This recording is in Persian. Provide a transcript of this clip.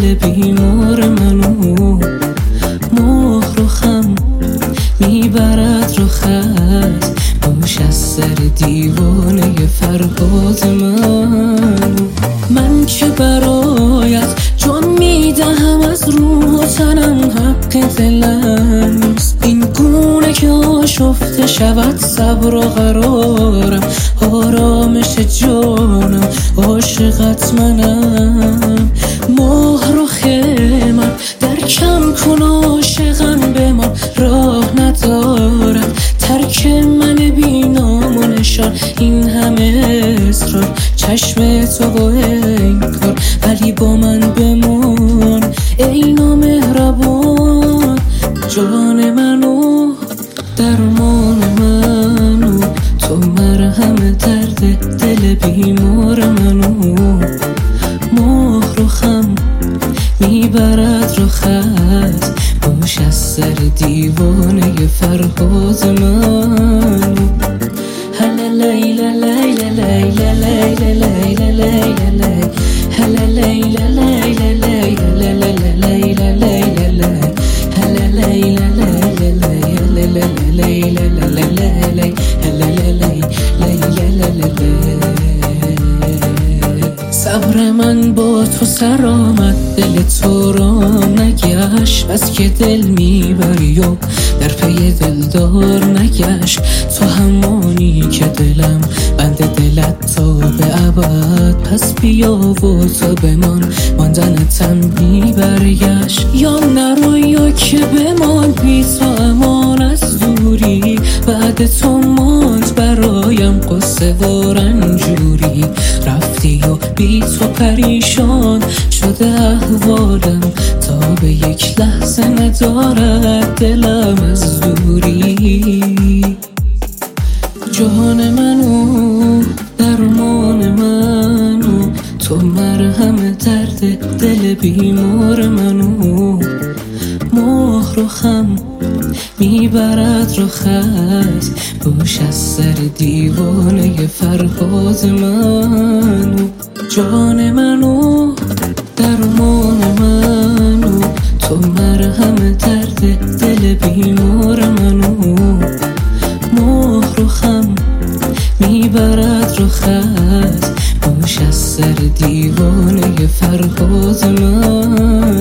دل بیمار منو، مهر و خم میبرد رو خط، موش از سر دیوانه فرهاد من که برایت جان میدهم از روح و تنم، حق دلم نیست این گونه که آشفته شود صبر و قرارم، آرامش جانم عاشقت منم. مهر و خیمم در کم کن عاشقم به من راه ندارد، ترک من بینام و نشان این همه اصرار، چشم تو با انکار ولی با من بمان ای نامهربان. جان منو درمان منو، تو مرهم درد دل بیمار منو، مهر و خم میبرد رو خط، موش از سر دیوانه فرهاد منو. هلا لیلا لیلا لیلا لیلا لیلا لیلا هلا لیلا لیلا لیلا لیلا لیلا هلا لیلا لیلا صبر من با تو سر آمد، دل تو رام نگشت، بس که دل میبری و در پی دلدار نگشت. تو همانی که دلم بند دلت تا به ابد، پس بیا و تو بمان ماندنتم میبرگشت. یا نرو یا که بمان بی تو امان از دوری، بعد تو ماند برایم قصه و رنجوری، رفتی و بی تو پریشان شده احوالم، تا به یک لحظه ندارد دلم از دوری. جان منو درمان منو، تو مرهم درد دل بیمار منو، مهر و خم میبرد رو خط، موش از سر دیوانه فرهاد منو. جان منو درمان منو، تو مرهم درد دل بیمار منو، مهر و خم میبرد رو خط، موش از سر دیوانه فرهاد من.